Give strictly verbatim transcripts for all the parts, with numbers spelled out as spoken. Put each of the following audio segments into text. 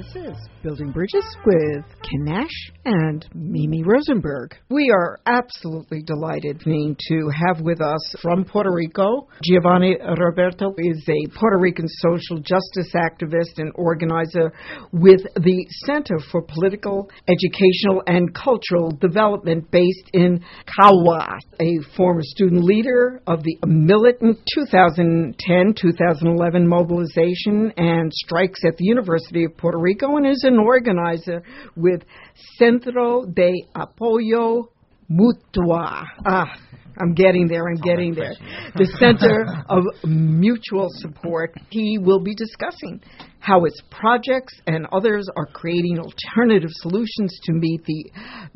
This is Building Bridges with Ken Nash and Mimi Rosenberg. We are absolutely delighted to have with us from Puerto Rico. Giovanni Roberto is a Puerto Rican social justice activist and organizer with the Center for Political, Educational, and Cultural Development based in Caguas, a former student leader of the militant two thousand ten to two thousand eleven mobilization and strikes at the University of Puerto Rico, and is an organizer with Centro de Apoyo Mutuo. Ah, I'm getting there, I'm getting there. The Center of Mutual Support. He will be discussing how its projects and others are creating alternative solutions to meet the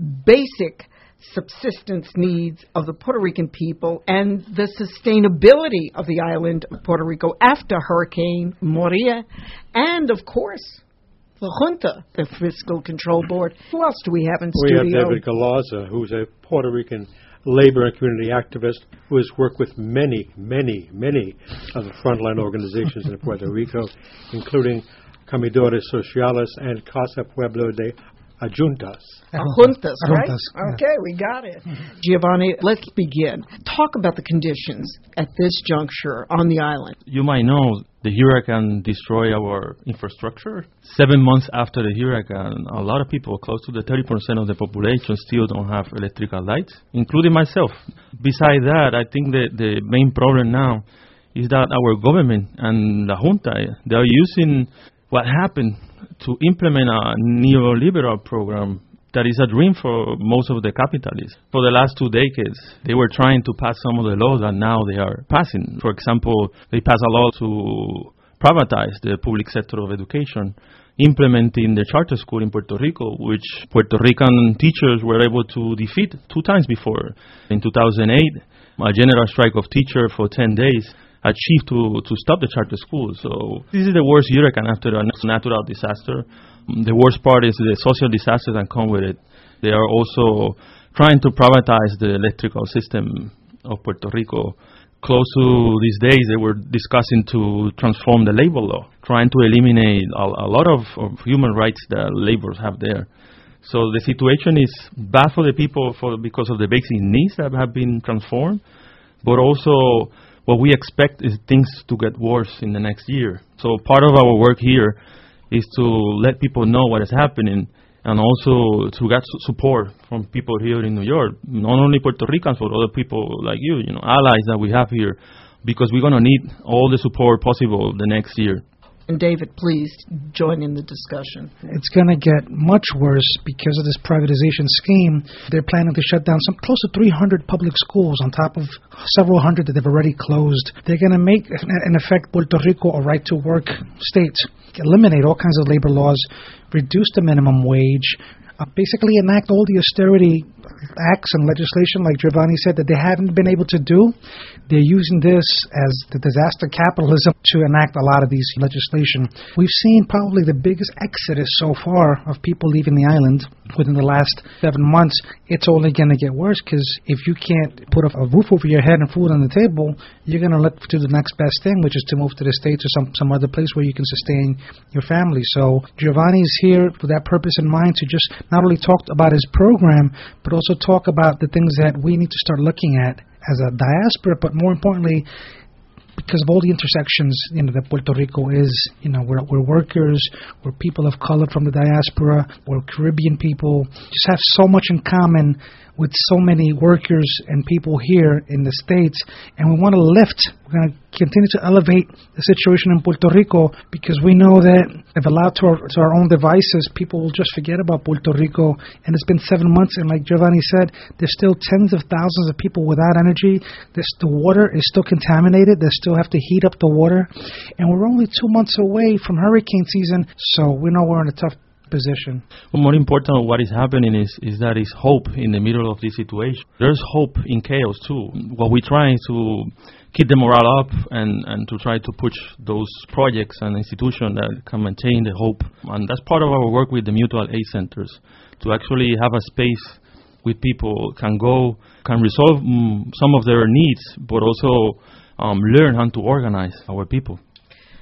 basic subsistence needs of the Puerto Rican people and the sustainability of the island of Puerto Rico after Hurricane Maria, and, of course, the Junta, the Fiscal Control Board. Who else do we have in we studio? We have David Galaza, who's a Puerto Rican labor and community activist who has worked with many, many, many of the frontline organizations in Puerto Rico, including Comedores Sociales and Casa Pueblo de Juntas. Juntas, right? Juntas, yeah. Okay, we got it. Giovanni, let's begin. Talk about the conditions at this juncture on the island. You might know the hurricane destroyed our infrastructure. Seven months after the hurricane, a lot of people, close to the thirty percent of the population, still don't have electrical lights, including myself. Besides that, I think that the main problem now is that our government and the junta, they are using what happened to implement a neoliberal program that is a dream for most of the capitalists. For the last two decades, they were trying to pass some of the laws that now they are passing. For example, they passed a law to privatize the public sector of education, implementing the charter school in Puerto Rico, which Puerto Rican teachers were able to defeat two times before. In two thousand eight, a general strike of teachers for ten days achieved to, to stop the charter school. So this is the worst hurricane after a natural disaster. The worst part is the social disasters that come with it. They are also trying to privatize the electrical system of Puerto Rico. Close to these days, they were discussing to transform the labor law, trying to eliminate a, a lot of, of human rights that laborers have there. So the situation is bad for the people for because of the basic needs that have been transformed, but also what we expect is things to get worse in the next year. So part of our work here is to let people know what is happening and also to get su- support from people here in New York, not only Puerto Ricans, but other people like you, you know, allies that we have here, because we're going to need all the support possible the next year. And David, please join in the discussion. It's going to get much worse because of this privatization scheme. They're planning to shut down some close to three hundred public schools on top of several hundred that they've already closed. They're going to make, in effect, Puerto Rico a right-to-work state, eliminate all kinds of labor laws, reduce the minimum wage, uh, basically enact all the austerity acts and legislation, like Giovanni said, that they haven't been able to do. They're using this as the disaster capitalism to enact a lot of these legislation. We've seen probably the biggest exodus so far of people leaving the island within the last seven months. It's only going to get worse because if you can't put a roof over your head and food on the table, you're going to look to the next best thing, which is to move to the States or some, some other place where you can sustain your family. So Giovanni's here with that purpose in mind to just not only talk about his program, but also talk about the things that we need to start looking at as a diaspora, but more importantly, because of all the intersections, you know, that Puerto Rico is, you know, we're, we're workers, we're people of color from the diaspora, we're Caribbean people, just have so much in common with so many workers and people here in the States, and we want to lift, we're going to continue to elevate the situation in Puerto Rico, because we know that if allowed to our, to our own devices, people will just forget about Puerto Rico, and it's been seven months, and like Giovanni said, there's still tens of thousands of people without energy, there's, the water is still contaminated, they still have to heat up the water, and we're only two months away from hurricane season, so we know we're in a tough position. Well, more important, what is happening is, is that is hope in the middle of this situation. There's hope in chaos too. What we're trying to keep the morale up and, and to try to push those projects and institutions that can maintain the hope. And that's part of our work with the mutual aid centers, to actually have a space where people can go, can resolve mm, some of their needs, but also um, learn how to organize our people.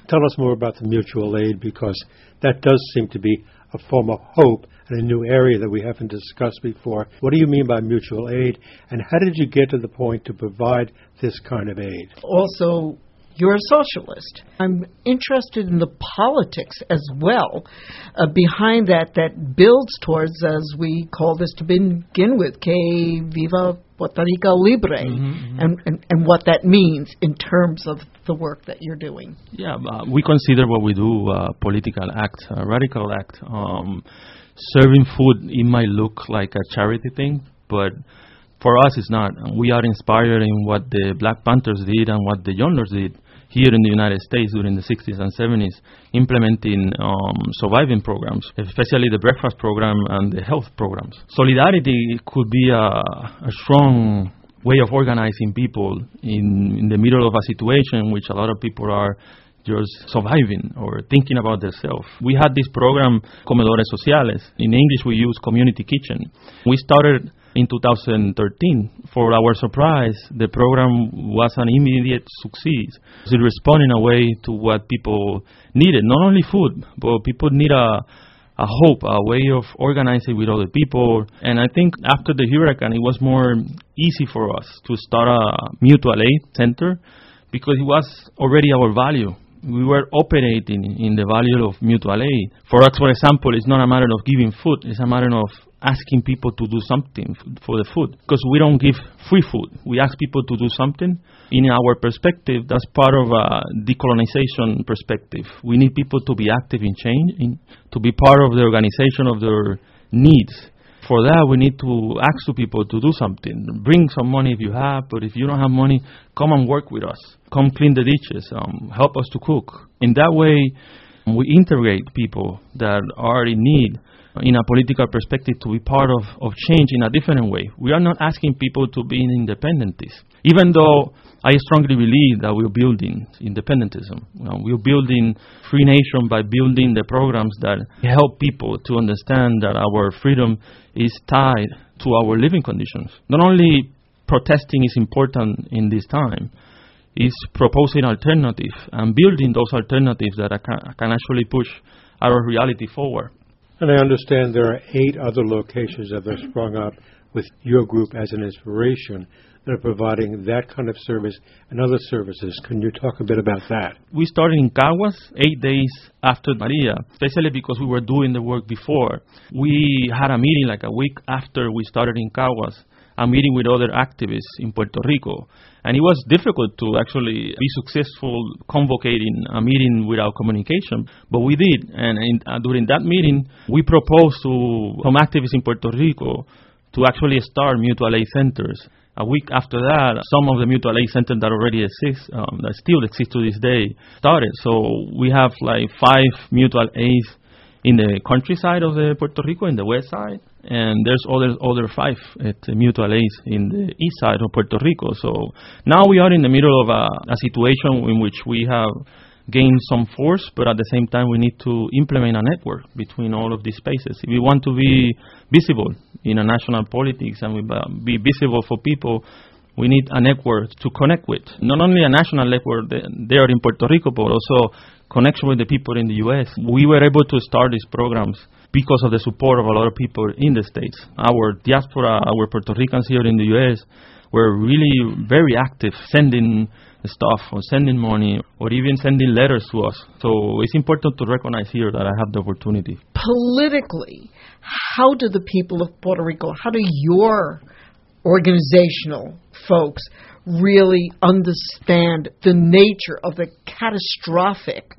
Tell us more about the mutual aid, because that does seem to be a form of hope and a new area that we haven't discussed before. What do you mean by mutual aid, and how did you get to the point to provide this kind of aid? Also, you're a socialist. I'm interested in the politics as well uh, behind that, that builds towards, as we call this to begin with, Que Viva Puerto Rico Libre, mm-hmm, mm-hmm. And, and, and what that means in terms of the work that you're doing. Yeah, uh, we consider what we do a political act, a radical act. Um, serving food, it might look like a charity thing, but for us it's not. We are inspired in what the Black Panthers did and what the Youngers did here in the United States during the sixties and seventies, implementing um, surviving programs, especially the breakfast program and the health programs. Solidarity could be a, a strong way of organizing people in, in the middle of a situation in which a lot of people are just surviving or thinking about themselves. We had this program, Comedores Sociales. In English, we use Community Kitchen. We started in two thousand thirteen. For our surprise, the program was an immediate success. It responded in a way to what people needed, not only food, but people need a, a hope, a way of organizing with other people. And I think after the hurricane, it was more easy for us to start a mutual aid center because it was already our value. We were operating in the value of mutual aid. For us, for example, it's not a matter of giving food, it's a matter of asking people to do something f- for the food. Because we don't give free food. We ask people to do something. In our perspective, that's part of a decolonization perspective. We need people to be active in change, in, to be part of the organization of their needs. For that, we need to ask to people to do something. Bring some money if you have, but if you don't have money, come and work with us. Come clean the dishes. Um, help us to cook. In that way, we integrate people that are in need in a political perspective to be part of, of change in a different way. We are not asking people to be independencies, even though I strongly believe that we're building independentism. You know, we're building free nation by building the programs that help people to understand that our freedom is tied to our living conditions. Not only protesting is important in this time, it's proposing alternatives and building those alternatives that can, can actually push our reality forward. And I understand there are eight other locations that have sprung up with your group as an inspiration that are providing that kind of service and other services. Can you talk a bit about that? We started in Caguas eight days after Maria, especially because we were doing the work before. We had a meeting like a week after we started in Caguas, a meeting with other activists in Puerto Rico. And it was difficult to actually be successful convocating a meeting without communication, but we did. And in, uh, during that meeting, we proposed to some activists in Puerto Rico to actually start mutual aid centers. A week after that, some of the mutual aid centers that already exist, um, that still exist to this day, started. So we have like five mutual aids in the countryside of the Puerto Rico, in the west side, and there's other other five at the mutual aids in the east side of Puerto Rico. So now we are in the middle of a, a situation in which we have gained some force, but at the same time we need to implement a network between all of these spaces. If we want to be visible in a national politics and we be visible for people, we need a network to connect with. Not only a national network there in Puerto Rico, but also connection with the people in the U S. We were able to start these programs because of the support of a lot of people in the States. Our diaspora, our Puerto Ricans here in the U S were really very active, sending stuff or sending money or even sending letters to us. So it's important to recognize here that I have the opportunity. Politically, how do the people of Puerto Rico, how do your organizational folks really understand the nature of the catastrophic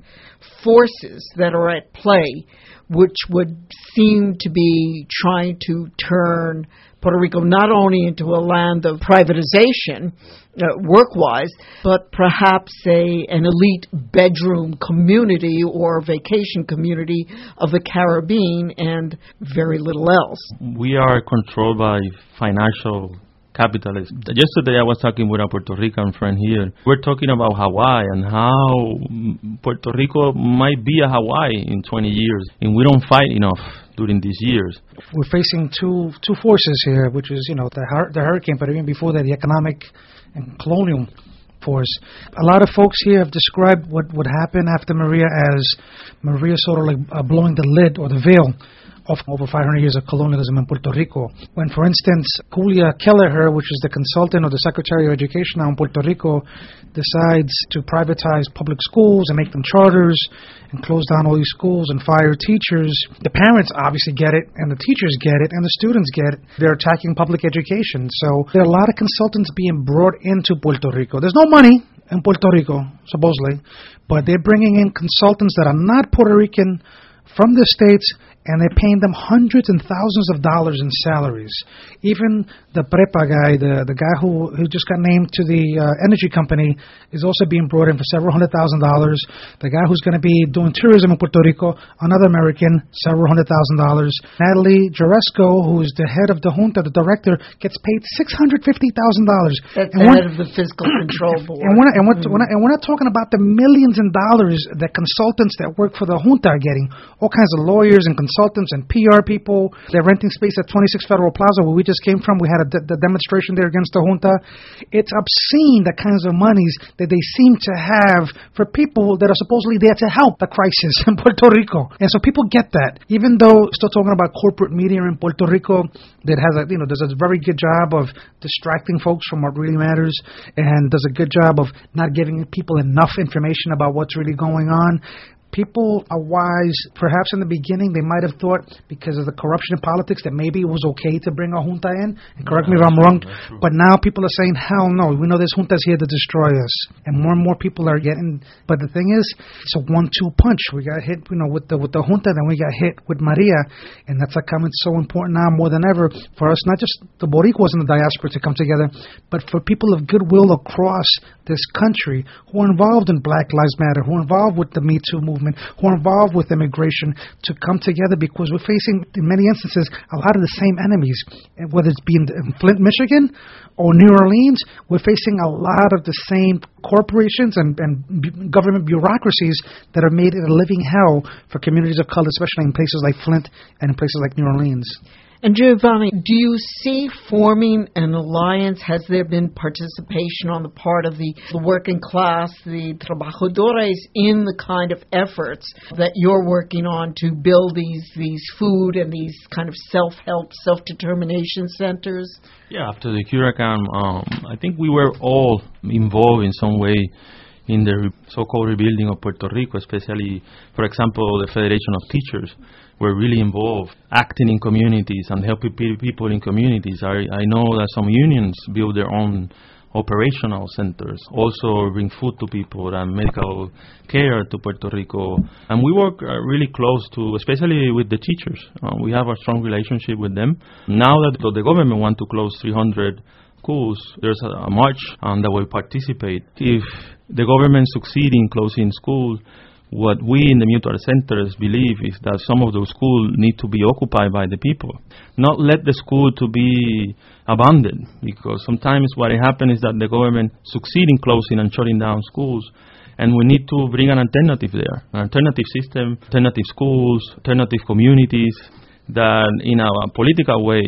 forces that are at play, which would seem to be trying to turn Puerto Rico not only into a land of privatization, uh, work-wise, but perhaps a an elite bedroom community or vacation community of the Caribbean and very little else? We are controlled by financial capitalists. Yesterday I was talking with a Puerto Rican friend here. We're talking about Hawaii and how Puerto Rico might be a Hawaii in twenty years, and we don't fight enough during these years. We're facing two two forces here, which is, you know, the, hur- the hurricane, but even before that, the economic and colonial force. A lot of folks here have described what would happen after Maria as Maria sort of like uh, blowing the lid or the veil of over five hundred years of colonialism in Puerto Rico. When, for instance, Julia Kelleher, which is the consultant or the Secretary of Education now in Puerto Rico, decides to privatize public schools and make them charters and close down all these schools and fire teachers, the parents obviously get it, and the teachers get it, and the students get it. They're attacking public education. So there are a lot of consultants being brought into Puerto Rico. There's no money in Puerto Rico, supposedly, but they're bringing in consultants that are not Puerto Rican from the States, and they're paying them hundreds and thousands of dollars in salaries. Even the Prepa guy, the, the guy who, who just got named to the uh, energy company, is also being brought in for several hundred thousand dollars. The guy who's going to be doing tourism in Puerto Rico, another American, several hundred thousand dollars. Natalie Jaresco, who's the head of the junta, the director, gets paid six hundred fifty thousand dollars. That's the head of the fiscal control board. And we're, not, and, we're, mm-hmm. we're not, and we're not talking about the millions in dollars that consultants that work for the junta are getting. All kinds of lawyers and consultants and P R people. They're renting space at twenty-six Federal Plaza, where we just came from. We had a d- the demonstration there against the junta. It's obscene the kinds of monies that they seem to have for people that are supposedly there to help the crisis in Puerto Rico. And so people get that. Even though we're still talking about corporate media in Puerto Rico that has a, you know, does a very good job of distracting folks from what really matters and does a good job of not giving people enough information about what's really going on. People are wise. Perhaps in the beginning they might have thought, because of the corruption in politics, that maybe it was okay to bring a junta in. And correct me if I'm wrong, but now people are saying, hell no, we know this junta's here to destroy us. And more and more people are getting, but the thing is, it's a one two punch. We got hit, you know, with the with the junta, then we got hit with Maria. And that's how come it's so important now more than ever for us, not just the Boricuas in the diaspora to come together, but for people of goodwill across this country who are involved in Black Lives Matter, who are involved with the Me Too movement, who are involved with immigration, to come together, because we're facing, in many instances, a lot of the same enemies. Whether it's being in Flint, Michigan, or New Orleans, we're facing a lot of the same corporations and, and b- government bureaucracies that are made it a living hell for communities of color, especially in places like Flint and in places like New Orleans. And Giovanni, do you see forming an alliance? Has there been participation on the part of the, the working class, the trabajadores, in the kind of efforts that you're working on to build these, these food and these kind of self-help, self-determination centers? Yeah, after the hurricane, um, I think we were all involved in some way in the so-called rebuilding of Puerto Rico, especially, for example, the Federation of Teachers were really involved, acting in communities and helping people in communities. I, I know that some unions build their own operational centers, also bring food to people and medical care to Puerto Rico. And we work uh, really close to, especially with the teachers. Uh, we have a strong relationship with them. Now that the government wants to close three hundred schools, there's a, a march um, that will participate. If the government succeeds in closing schools, what we in the mutual centers believe is that some of those schools need to be occupied by the people, not let the school to be abandoned, because sometimes what happens is that the government succeeds in closing and shutting down schools, and we need to bring an alternative there, an alternative system, alternative schools, alternative communities that in a political way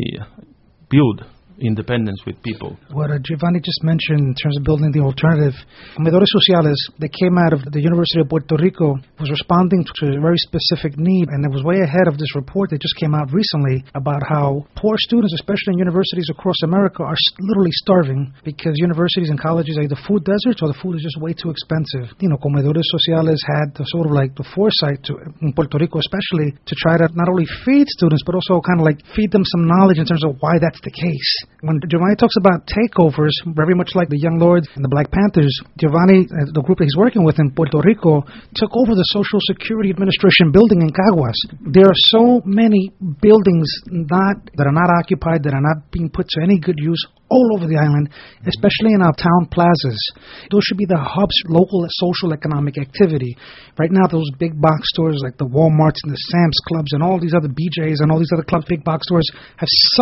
build independence with people. What uh, Giovanni just mentioned in terms of building the alternative, Comedores Sociales, that came out of the University of Puerto Rico, was responding to a very specific need, and it was way ahead of this report that just came out recently about how poor students, especially in universities across America, are literally starving because universities and colleges are either food deserts or the food is just way too expensive. You know, Comedores Sociales had the sort of like the foresight to, in Puerto Rico especially, to try to not only feed students, but also kind of like feed them some knowledge in terms of why that's the case. When Giovanni talks about takeovers, very much like the Young Lords and the Black Panthers, Giovanni, uh, the group that he's working with in Puerto Rico, took over the Social Security Administration building in Caguas. There are so many buildings not that are not occupied, that are not being put to any good use all over the island, especially in our town plazas. Those should be the hubs, local social economic activity. Right now, those big box stores like the Walmarts and the Sam's Clubs and all these other B Js and all these other clubs, big box stores, have sucked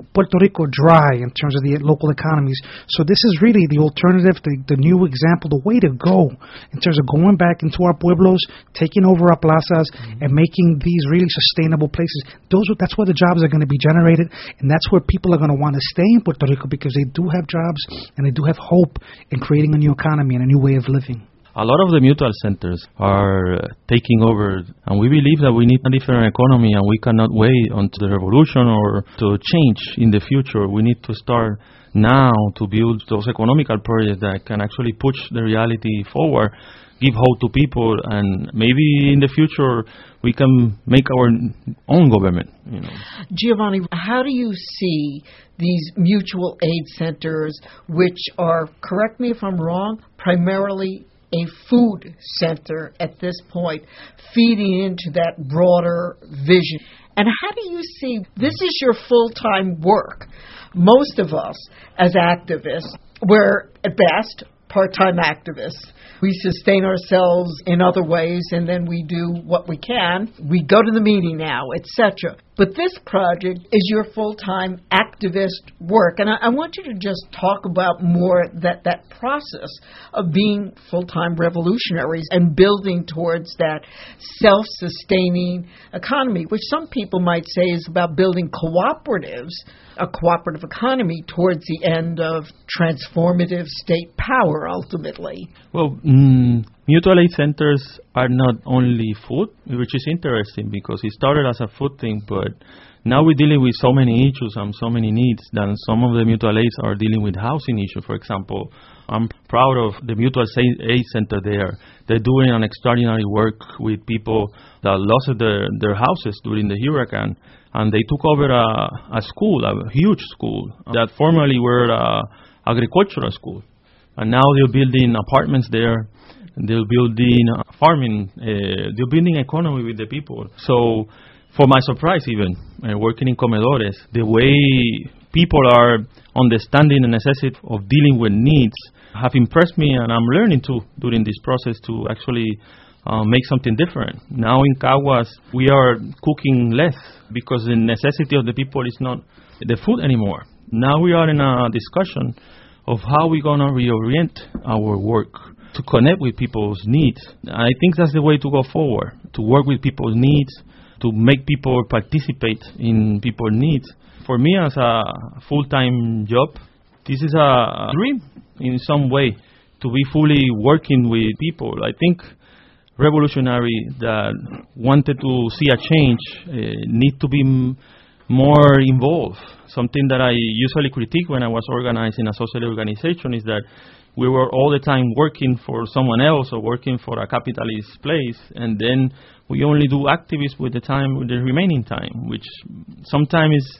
Puerto Rico dry in terms of the local economies. So this is really the alternative, the, the new example, the way to go in terms of going back into our pueblos, taking over our plazas, mm-hmm. and making these really sustainable places. Those are, that's where the jobs are going to be generated, and that's where people are going to want to stay in Puerto Rico because they do have jobs and they do have hope in creating a new economy and a new way of living. A lot of the mutual centers are uh, taking over, and we believe that we need a different economy, and we cannot wait until the revolution or to change in the future. We need to start now to build those economical projects that can actually push the reality forward, give hope to people, and maybe in the future we can make our own government. You know. Giovanni, how do you see these mutual aid centers, which are, correct me if I'm wrong, primarily a food center at this point, feeding into that broader vision? And how do you see, this is your full-time work. Most of us as activists, we're at best part-time activists. We sustain ourselves in other ways, and then we do what we can. We go to the meeting now, et cetera. But this project is your full-time activist work, and I, I want you to just talk about more that, that process of being full-time revolutionaries and building towards that self-sustaining economy, which some people might say is about building cooperatives, a cooperative economy towards the end of transformative state power, ultimately. Well, mm, mutual aid centers are not only food, which is interesting because it started as a food thing, but now we're dealing with so many issues and so many needs that some of the mutual aids are dealing with housing issues. For example, I'm proud of the mutual aid center there. They're doing an extraordinary work with people that lost their, their houses during the hurricane, and they took over a, a school, a huge school, that formerly were an agricultural school. And now they're building apartments there. They're building farming. Uh, they're building economy with the people. So, for my surprise even, uh, working in Comedores, the way people are understanding the necessity of dealing with needs have impressed me, and I'm learning too during this process to actually uh, make something different. Now in Caguas, we are cooking less because the necessity of the people is not the food anymore. Now we are in a discussion of how we're going to reorient our work to connect with people's needs. I think that's the way to go forward, to work with people's needs, to make people participate in people's needs. For me as a full-time job, this is a dream in some way, to be fully working with people. I think revolutionary that wanted to see a change uh, need to be m- more involved. Something that I usually critique when I was organizing a social organization is that we were all the time working for someone else or working for a capitalist place, and then we only do activism with the time, with the remaining time, which sometimes is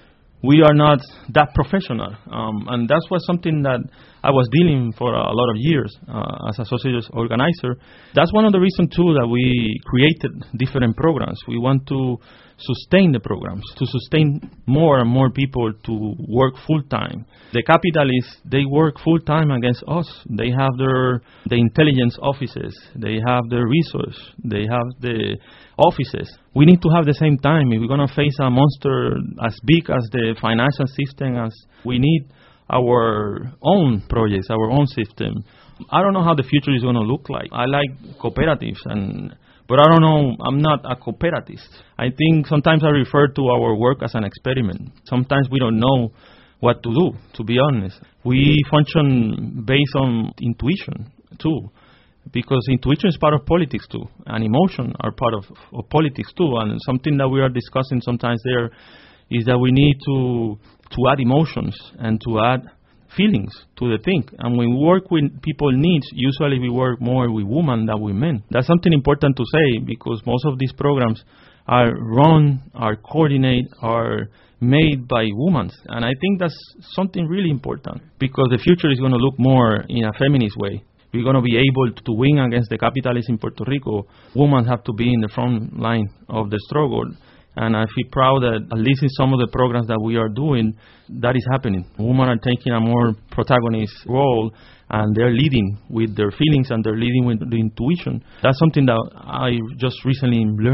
we are not that professional. Um, and that was something that I was dealing for a lot of years uh, as a social organizer. That's one of the reasons, too, that we created different programs. We want to sustain the programs, to sustain more and more people to work full-time. The capitalists, they work full-time against us. They have their the intelligence offices. They have the resource. They have the offices. We need to have the same time. If we're going to face a monster as big as the financial system, as we need our own projects, our own system. I don't know how the future is going to look like. I like cooperatives, and but I don't know, I'm not a cooperativist. I think sometimes I refer to our work as an experiment. Sometimes we don't know what to do, to be honest. We function based on intuition, too, because intuition is part of politics, too, and emotion are part of, of politics, too. And something that we are discussing sometimes there is that we need to to add emotions and to add feelings to the thing. And when we work with people's needs, usually we work more with women than with men. That's something important to say, because most of these programs are run, are coordinated, are made by women. And I think that's something really important, because the future is going to look more in a feminist way. We're going to be able to win against the capitalists in Puerto Rico. Women have to be in the front line of the struggle. And I feel proud that at least in some of the programs that we are doing, that is happening. Women are taking a more protagonist role, and they're leading with their feelings, and they're leading with the intuition. That's something that I just recently am learning.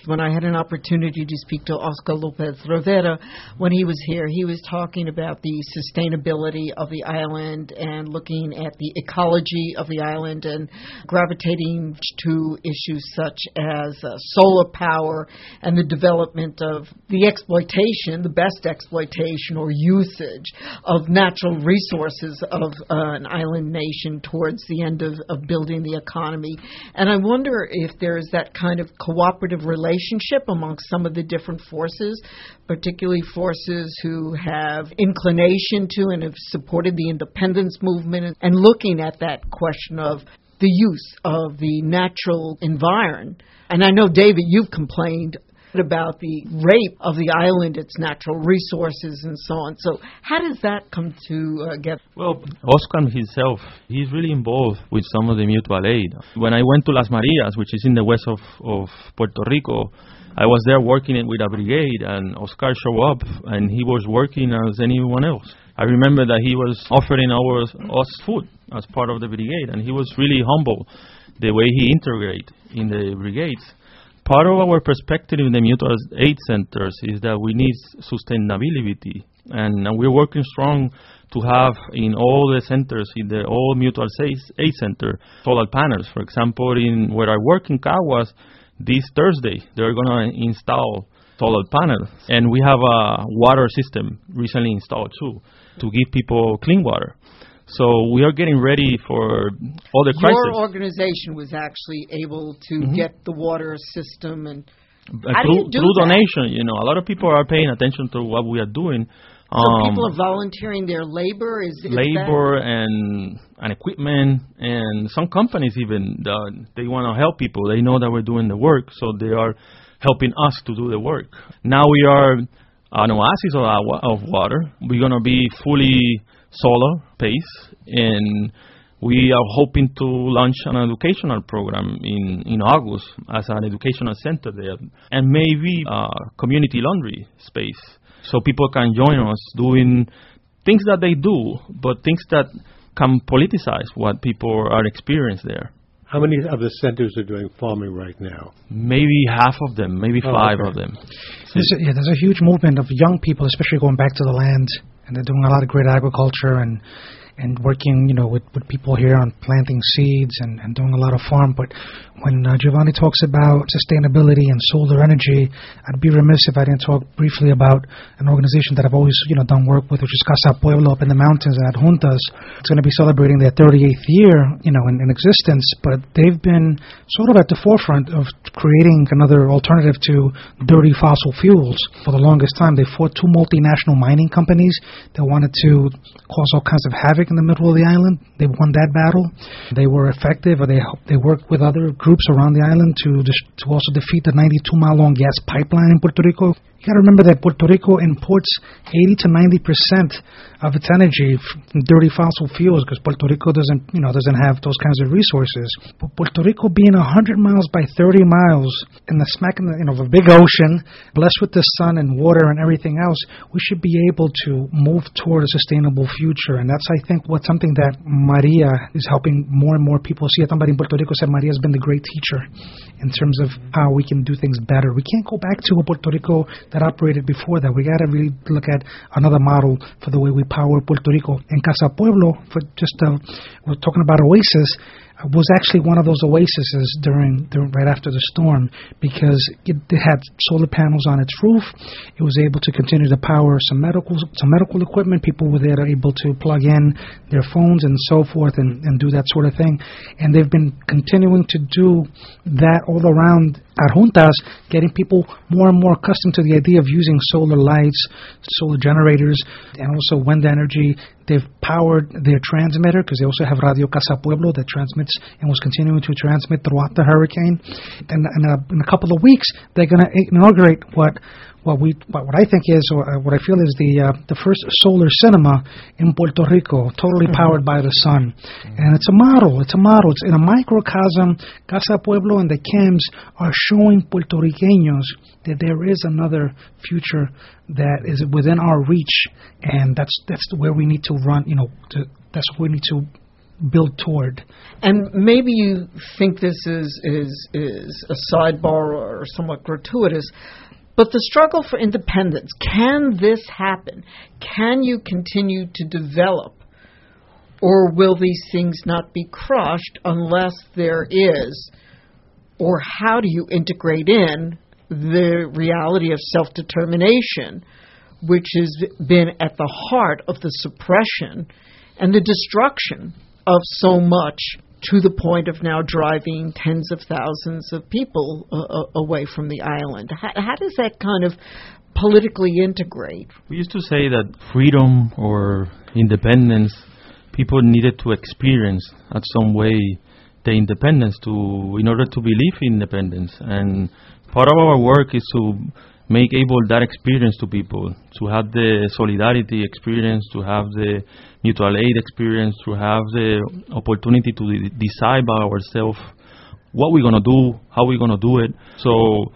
When I had an opportunity to speak to Oscar Lopez Rivera when he was here, he was talking about the sustainability of the island and looking at the ecology of the island and gravitating to issues such as uh, solar power and the development of the exploitation, the best exploitation or usage of natural resources of uh, an island nation towards the end of, of building the economy. And I wonder if there is that kind of cooperative relationship amongst some of the different forces, particularly forces who have inclination to and have supported the independence movement, and looking at that question of the use of the natural environment. And I know, David, you've complained about the rape of the island, its natural resources, and so on. So how does that come to uh, get... Well, Oscar himself, he's really involved with some of the mutual aid. When I went to Las Marias, which is in the west of, of Puerto Rico, I was there working with a brigade, and Oscar showed up, and he was working as anyone else. I remember that he was offering our, us food as part of the brigade, and he was really humble the way he integrated in the brigades. Part of our perspective in the mutual aid centers is that we need sustainability, and we're working strong to have in all the centers, in the all mutual aid center, solar panels. For example, in where I work in Caguas, this Thursday, they're going to install solar panels, and we have a water system recently installed too, to give people clean water. So we are getting ready for all the crises. Your organization was actually able to mm-hmm. get the water system, and uh, how through, do you do through that? donation. You know, a lot of people are paying attention to what we are doing. So um, people are volunteering their labor? Is, is labor that? and and equipment, and some companies even, uh, they want to help people. They know that we're doing the work, so they are helping us to do the work. Now we are an oasis of, of water. We're going to be fully solar pace, and we are hoping to launch an educational program in, in August as an educational center there, and maybe a community laundry space, so people can join us doing things that they do, but things that can politicize what people are experiencing there. How many of the centers are doing farming right now? Maybe half of them, maybe oh, five okay. of them. There's a, yeah, there's a huge movement of young people, especially going back to the land, and they're doing a lot of great agriculture and and working, you know, with, with people here on planting seeds and, and doing a lot of farm. But when uh, Giovanni talks about sustainability and solar energy, I'd be remiss if I didn't talk briefly about an organization that I've always, you know, done work with, which is Casa Pueblo up in the mountains at Juntas. It's going to be celebrating their thirty-eighth year, you know, in, in existence, but they've been sort of at the forefront of creating another alternative to dirty fossil fuels for the longest time. They fought two multinational mining companies that wanted to cause all kinds of havoc in the middle of the island. They won that battle. They were effective, or they helped, they worked with other groups around the island to to also defeat the ninety-two mile long gas pipeline in Puerto Rico. You got to remember that Puerto Rico imports eighty to ninety percent of its energy from dirty fossil fuels, because Puerto Rico doesn't, you know, doesn't have those kinds of resources. But Puerto Rico being one hundred miles by thirty miles in the smack in the, you know, of a big ocean, blessed with the sun and water and everything else, we should be able to move toward a sustainable future. And that's, I think, what something that Maria is helping more and more people see. Somebody in Puerto Rico said Maria has been the great teacher in terms of how we can do things better. We can't go back to a Puerto Rico that operated before that. We got to really look at another model for the way we power Puerto Rico. And Casa Pueblo, for just uh, we're talking about Oasis, was actually one of those oases during, during right after the storm, because it, it had solar panels on its roof. It was able to continue to power some medical some medical equipment. People were there able to plug in their phones and so forth and, and do that sort of thing. And they've been continuing to do that all around at Juntas, getting people more and more accustomed to the idea of using solar lights, solar generators, and also wind energy. They've powered their transmitter, because they also have Radio Casa Pueblo that transmits and was continuing to transmit throughout the hurricane. And in a, in a couple of weeks, they're going to inaugurate what what we what, what I think is, or what I feel is the uh, the first solar cinema in Puerto Rico, totally mm-hmm. powered by the sun. Mm-hmm. And it's a model. It's a model. It's in a microcosm. Casa Pueblo and the C A M S are showing Puerto Ricanos that there is another future that is within our reach, and that's that's where we need to run. You know, to, that's where we need to build toward. And maybe you think this is, is, is a sidebar or somewhat gratuitous, but the struggle for independence, can this happen? Can you continue to develop? Or will these things not be crushed unless there is? Or how do you integrate in the reality of self-determination, which has been at the heart of the suppression and the destruction of so much, to the point of now driving tens of thousands of people uh, away from the island? How, how does that kind of politically integrate? We used to say that freedom or independence, people needed to experience at some way the independence to, in order to believe in independence. And part of our work is to make able that experience to people, to have the solidarity experience, to have the mutual aid experience, to have the opportunity to de- decide by ourselves what we're going to do, how we're going to do it. So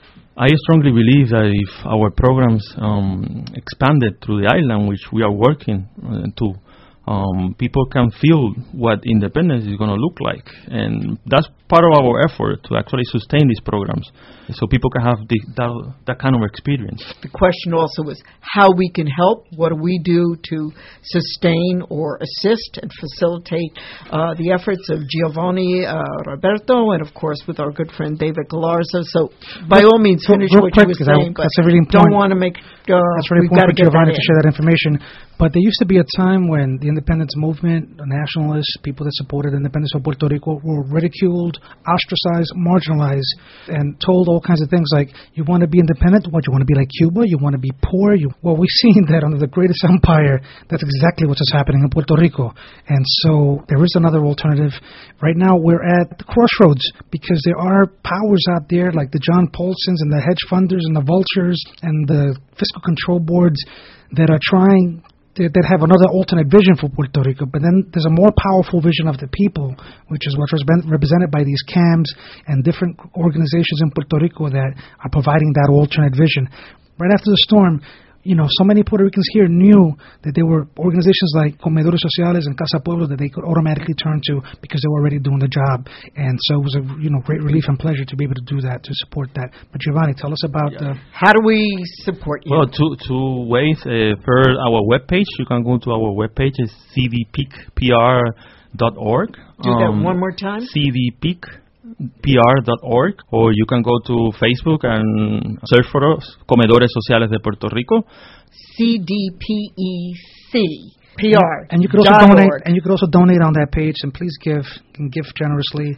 I strongly believe that if our programs um, expanded through the island, which we are working uh, to, Um, people can feel what independence is going to look like. And that's part of our effort to actually sustain these programs so people can have the, that, that kind of experience. The question also is how we can help. What do we do to sustain or assist and facilitate uh, the efforts of Giovanni uh, Roberto and, of course, with our good friend David Galarza. So by all means, so finish what quick, you were saying, I, but really don't want to make... Uh, that's really important for Giovanni to share that information. But there used to be a time when the independence movement, the nationalists, people that supported the independence of Puerto Rico were ridiculed, ostracized, marginalized, and told all kinds of things like, you want to be independent? What, you want to be like Cuba? You want to be poor? You, well, we've seen that under the greatest empire, that's exactly what's happening in Puerto Rico. And so there is another alternative. Right now we're at the crossroads because there are powers out there like the John Paulsons and the hedge funders and the vultures and the fiscal control boards that are trying that have another alternate vision for Puerto Rico, but then there's a more powerful vision of the people, which is what's represented by these C A Ms and different organizations in Puerto Rico that are providing that alternate vision. Right after the storm, you know, so many Puerto Ricans here knew that there were organizations like Comedores Sociales and Casa Pueblo that they could automatically turn to because they were already doing the job. And so it was a, you know, great relief and pleasure to be able to do that, to support that. But Giovanni, tell us about... Yeah. Uh, How do we support you? Well, two, two ways. Uh, first, our webpage. You can go to our webpage. It's c v p c p r dot org. Do that um, one more time. c v p c p r dot org, or you can go to Facebook and search for us, Comedores Sociales de Puerto Rico. C D P E C P R. And you could also donate. Org. And you could also donate on that page. And please give and give generously.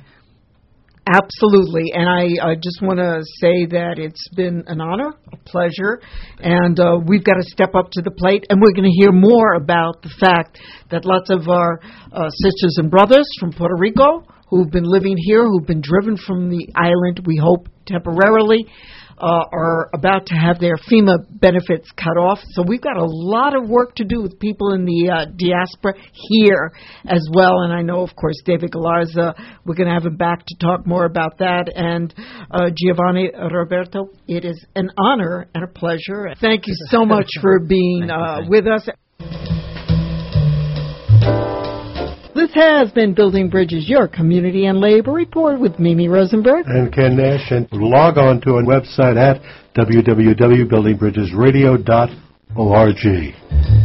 Absolutely. And I, I just want to say that it's been an honor, a pleasure, and uh, we've got to step up to the plate, and we're going to hear more about the fact that lots of our uh, sisters and brothers from Puerto Rico who've been living here, who've been driven from the island, we hope temporarily, uh, are about to have their FEMA benefits cut off. So we've got a lot of work to do with people in the uh, diaspora here as well. And I know, of course, David Galarza, we're going to have him back to talk more about that. And uh, Giovanni Roberto, it is an honor and a pleasure. Thank you so much for being uh, with us. This has been Building Bridges, your community and labor report with Mimi Rosenberg and Ken Nash. And log on to our website at w w w dot building bridges radio dot org.